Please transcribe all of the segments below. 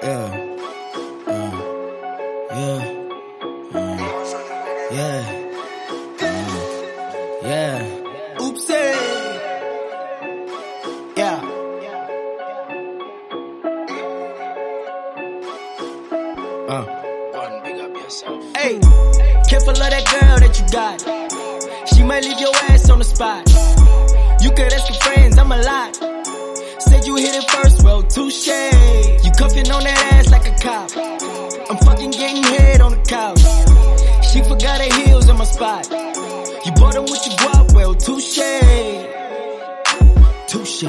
Yeah. Yeah. Yeah. Yeah. Oopsie. Yeah. One, big up yourself. Hey, careful of that girl that you got. She might leave your ass on the spot. You could ask your friends, I'm a lot. Said you hit it first, well, touche. You cuffing on that ass like a cop. I'm fucking getting head on the couch. She forgot her heels in my spot. You bought them with your guap, well, touche. Touche.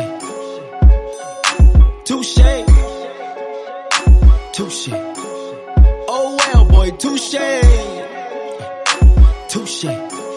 Touche. Touche. Oh well, boy, touche. Touche.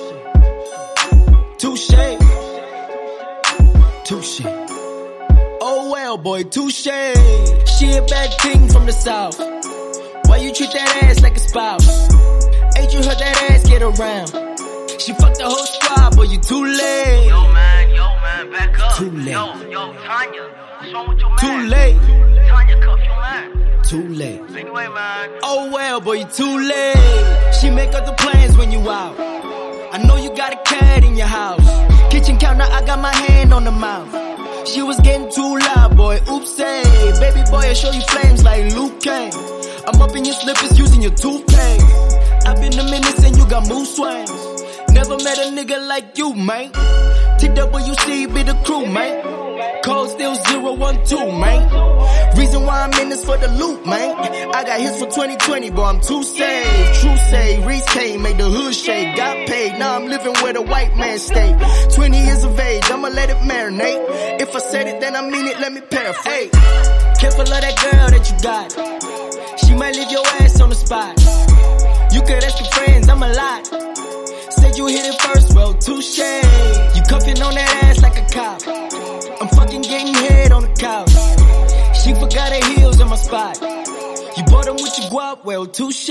Touche. Touche. Oh well, boy, touche. She a bad thing from the south. Why you treat that ass like a spouse? Ain't you heard that ass get around? She fucked the whole squad, boy, you too late. Yo, man, back up. Too late. Yo, Tanya, what's wrong with your man? Too late. Tanya, cuff your man. Too late. Anyway, man. Oh well, boy, you too late. She make up the plans when you out. I know you got a cat in your house. Kitchen counter, I got my hand on the mouth. She was getting too loud, boy, oopsie. Baby boy, I show you flames like Luke Kane. I'm up in your slippers using your toothpaste. I've been a minute and you got mood swings. Never met a nigga like you, man. TWC be the crew, man. Code still 012, man. Reason why I'm in this for the loot, man. I got hits for 2020, boy, I'm too safe. True say, Reese K made the hood shake. Got paid, now I'm living where the white man stay. 20 years of age, I'ma let it marinate. If I said it, then I mean it, let me paraphrase. Careful of that girl that you got. She might leave your ass on the spot. You could ask your friends, I'm a lot. Said you hit it first, well, touche. You cuffing on that ass like a cop. I'm fucking getting head on the couch. She forgot her heels in my spot. You bought them with your guap, well, touche.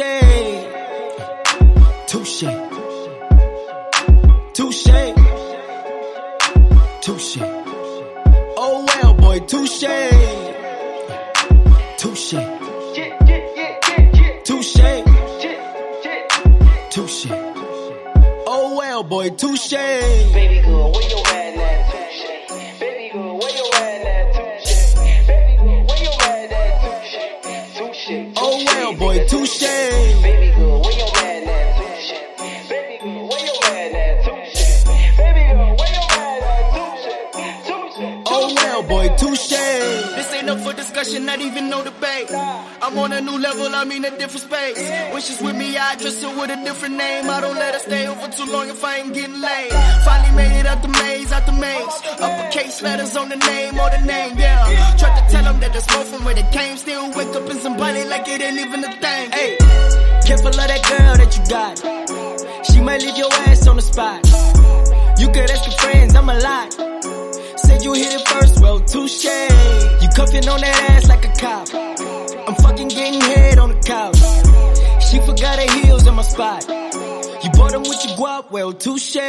Touche. Touche. Touche. Oh well, boy, touche. Touche. Touche. Touche. Oh well, boy, touche. Baby girl, where your man at? Touche. Baby girl, where your man at? Touche. Baby girl, where your man at? Touche. Touche. Oh well, boy, touche. Baby girl, where your man at? Touche. Baby girl, where your man at? Touche. Baby girl, where your man at? Touche. Touche. Oh well, boy, touche. This ain't up for discussion, not even no debate. I'm on a new level, I mean a different space. When she's with me, I address her with a different name. I don't let her stay over too long if I ain't getting laid. Finally made it out the maze, out the maze. Uppercase letters on the name or the name, yeah. Tried to tell them that there's more from where they came. Still wake up in somebody like it ain't even a thing. Hey, careful of that girl that you got. She might leave your ass on the spot. You could ask your friends, I'm a lot. Said you hit it first, well, touche. You cuffing on that ass like a cop. I'm fucking getting head on the couch. She forgot her heels in my spot. You bought them with your guap, well, touche.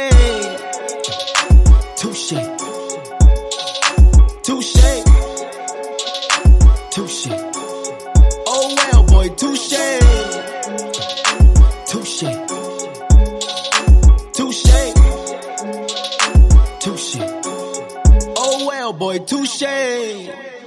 Touche. Touche. Touche. Oh well, boy, touche. Touche. Touche. Touche. Oh well, boy, touche.